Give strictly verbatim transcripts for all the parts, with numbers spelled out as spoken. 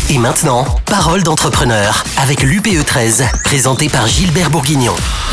Et maintenant, Parole d'entrepreneur avec l'U P E treize, présenté par Gilbert Bourguignon.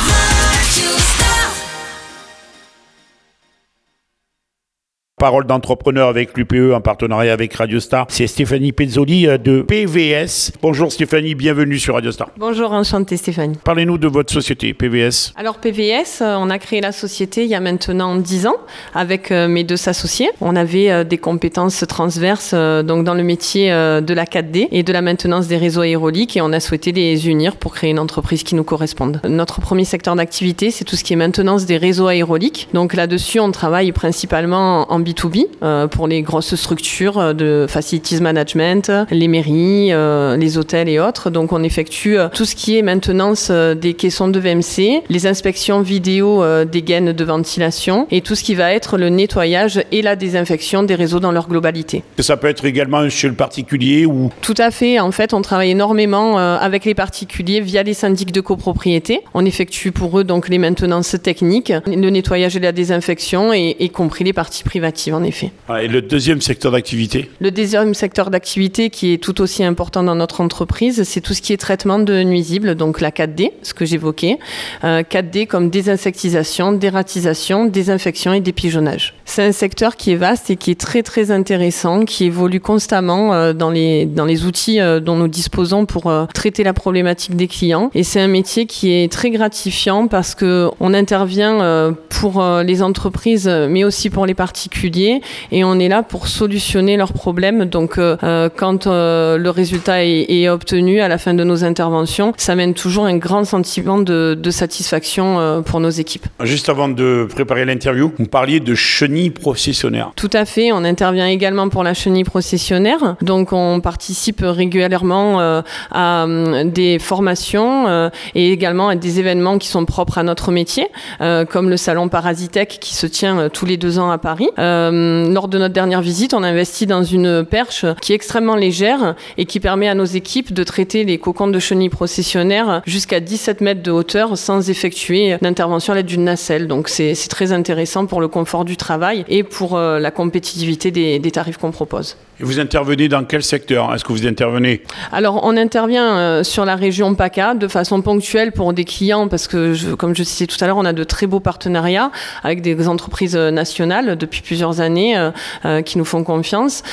Parole d'entrepreneur avec l'U P E en partenariat avec Radio Star. C'est Stéphanie Pezzoli de P V S. Bonjour Stéphanie, bienvenue sur Radio Star. Bonjour, enchantée Stéphanie. Parlez-nous de votre société, P V S. Alors P V S, on a créé la société il y a maintenant dix ans avec mes deux associés. On avait des compétences transverses donc dans le métier de la quatre D et de la maintenance des réseaux aérauliques et on a souhaité les unir pour créer une entreprise qui nous corresponde. Notre premier secteur d'activité, c'est tout ce qui est maintenance des réseaux aérauliques. Donc là-dessus, on travaille principalement en B deux B euh, pour les grosses structures de facilities management, les mairies, euh, les hôtels et autres. Donc on effectue euh, tout ce qui est maintenance euh, des caissons de V M C, les inspections vidéo euh, des gaines de ventilation et tout ce qui va être le nettoyage et la désinfection des réseaux dans leur globalité. Ça peut être également chez le particulier ou... Tout à fait. En fait, on travaille énormément euh, avec les particuliers via les syndics de copropriété. On effectue pour eux donc les maintenances techniques, le nettoyage et la désinfection et y compris les parties privatives. En effet. Et le deuxième secteur d'activité ? Le deuxième secteur d'activité qui est tout aussi important dans notre entreprise, c'est tout ce qui est traitement de nuisibles, donc la quatre D, ce que j'évoquais. Euh, quatre D comme désinsectisation, dératisation, désinfection et dépigeonnage. C'est un secteur qui est vaste et qui est très très intéressant, qui évolue constamment euh, dans, les, dans les outils euh, dont nous disposons pour euh, traiter la problématique des clients. Et c'est un métier qui est très gratifiant parce qu'on intervient euh, pour euh, les entreprises, mais aussi pour les particuliers. Et on est là pour solutionner leurs problèmes. Donc, euh, quand euh, le résultat est, est obtenu à la fin de nos interventions, ça mène toujours un grand sentiment de, de satisfaction euh, pour nos équipes. Juste avant de préparer l'interview, vous parliez de chenilles processionnaires. Tout à fait. On intervient également pour la chenille processionnaire. Donc, on participe régulièrement euh, à euh, des formations euh, et également à des événements qui sont propres à notre métier, euh, comme le salon Parasitech qui se tient euh, tous les deux ans à Paris. Euh, lors de notre dernière visite, on a investi dans une perche qui est extrêmement légère et qui permet à nos équipes de traiter les cocons de chenilles processionnaires jusqu'à dix-sept mètres de hauteur sans effectuer d'intervention à l'aide d'une nacelle. Donc c'est, c'est très intéressant pour le confort du travail et pour euh, la compétitivité des, des tarifs qu'on propose. Et vous intervenez dans quel secteur ? Est-ce que vous intervenez ? Alors, on intervient euh, sur la région PACA de façon ponctuelle pour des clients parce que, je, comme je disais tout à l'heure, on a de très beaux partenariats avec des entreprises nationales depuis plusieurs années euh, euh, qui nous font confiance.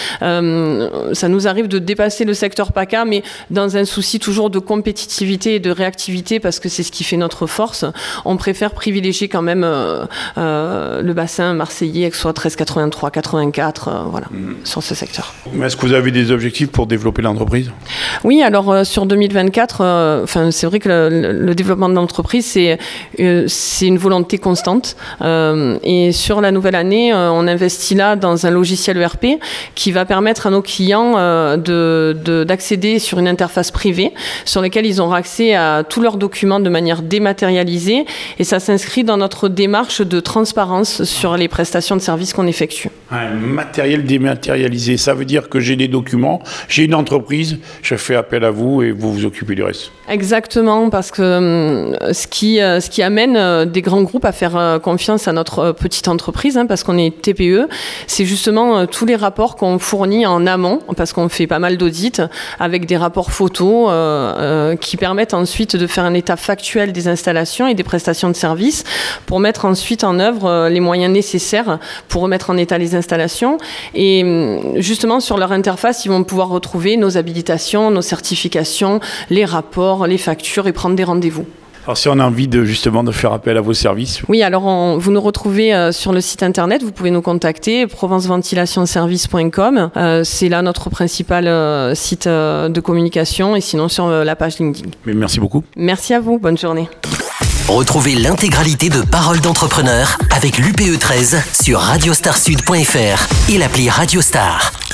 Euh, ça nous arrive de dépasser le secteur PACA, mais dans un souci toujours de compétitivité et de réactivité parce que c'est ce qui fait notre force. On préfère privilégier quand même euh, euh, le bassin marseillais, que ce soit treize quatre-vingt-trois, quatre-vingt-quatre, euh, voilà, mmh. sur ce secteur. Est-ce que vous avez des objectifs pour développer l'entreprise ? Oui, alors euh, sur deux mille vingt-quatre, euh, enfin, c'est vrai que le, le développement de l'entreprise, c'est, euh, c'est une volonté constante. Euh, et sur la nouvelle année, euh, on investit là dans un logiciel E R P qui va permettre à nos clients euh, de, de, d'accéder sur une interface privée sur laquelle ils auront accès à tous leurs documents de manière dématérialisée. Et ça s'inscrit dans notre démarche de transparence sur les prestations de services qu'on effectue. Un matériel dématérialisé, ça veut dire que j'ai des documents, j'ai une entreprise, je fais appel à vous et vous vous occupez du reste. Exactement, parce que euh, ce, qui, euh, ce qui amène euh, des grands groupes à faire euh, confiance à notre euh, petite entreprise, hein, parce qu'on est T P E, c'est justement euh, tous les rapports qu'on fournit en amont, parce qu'on fait pas mal d'audits, avec des rapports photos euh, euh, qui permettent ensuite de faire un état factuel des installations et des prestations de services pour mettre ensuite en œuvre euh, les moyens nécessaires pour remettre en état les installations. Et euh, justement, sur leur interface, ils vont pouvoir retrouver nos habilitations, nos certifications, les rapports, les factures et prendre des rendez-vous. Alors si on a envie de justement de faire appel à vos services. Oui, alors on, vous nous retrouvez euh, sur le site internet, vous pouvez nous contacter, provence ventilation service point com. Euh, c'est là notre principal euh, site euh, de communication et sinon sur euh, la page LinkedIn. Mais merci beaucoup. Merci à vous, bonne journée. Retrouvez l'intégralité de Parole d'entrepreneur avec l'U P E treize sur radiostar sud point f r et l'appli Radio Star.